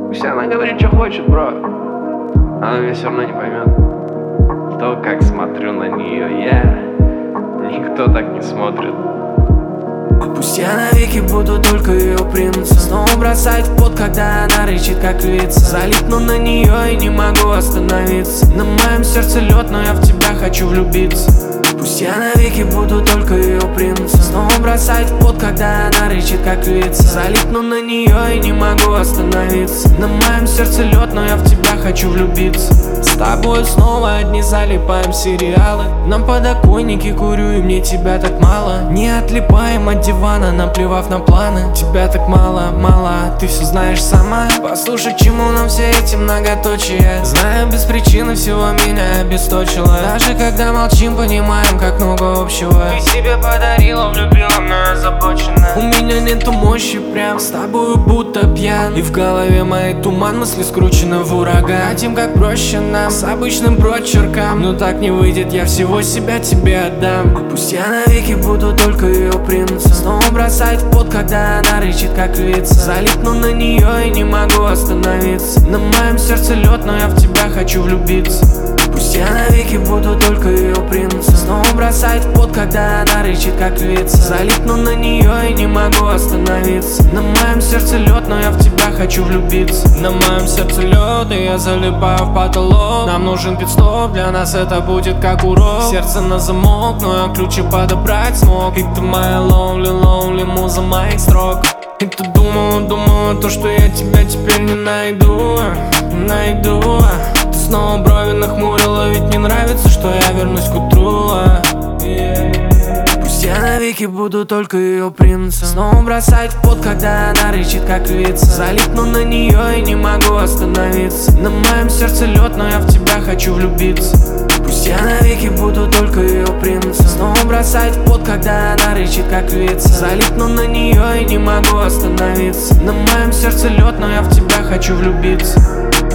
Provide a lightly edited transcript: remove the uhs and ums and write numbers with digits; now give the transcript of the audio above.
Пусть она говорит, что хочет, бро. Она меня все равно не поймет. То, как смотрю на нее я, никто так не смотрит. Пусть я навеки буду только ее принцем. Снова бросать в пот, когда она рычит, как львица. Залипну на нее и не могу остановиться. На моем сердце лед, но я в тебя хочу влюбиться. Пусть я навеки буду только ее принцем. Снова бросать в пот, когда она рычит, как львица. Залипну на нее и не могу остановиться. На моем сердце лед, но я в тебя хочу влюбиться. С тобой снова одни залипаем сериалы. На подоконнике курю и мне тебя так мало. Не отлипаем от дивана, наплевав на планы. Тебя так мало, мало, ты все знаешь сама. Послушай, чему нам все эти многоточия. Знаю, без причины всего меня обесточило. Даже когда молчим, понимаем, как много общего. Ты себе подарила, влюбила, но озабочена. У меня нету мощи, прям с тобою будто пьян. И в голове моей туман, мысли скручены в ураган. Хотим как проще нам, с обычным прочерком. Но так не выйдет, я всего себя тебе отдам. Пусть я навеки буду только ее принцем. Снова бросать в пот, когда она рычит, как львица. Залипну на нее и не могу остановиться. На моем сердце лед, но я в тебя хочу влюбиться. Пусть я навеки буду только ее принцем. Снова бросать в пот, когда она рычит, как львица. Залипну на нее и не могу остановиться. На моем сердце лед, но я в тебя хочу влюбиться. На моем сердце лед, и я залипаю в потолок. Нам нужен пит-стоп, для нас это будет как урок. Сердце на замок, но я ключи подобрать смог. И ты моя lonely муза моих строк. И ты думала, то, что я тебя теперь не найду. Ты снова брови нахмурила, ведь не нравится, что я вернусь к утру. Пусть я навеки буду только ее принцем. Снова бросать в пот, когда она рычит, как львица. Залипну на нее и не могу остановиться. На моем сердце лед, но я в тебя хочу влюбиться. Пусть я навеки буду только ее принцем. Снова бросать в пот, когда она рычит, как львица. Залипну на нее и не могу остановиться. На моем сердце лед, но я в тебя хочу влюбиться.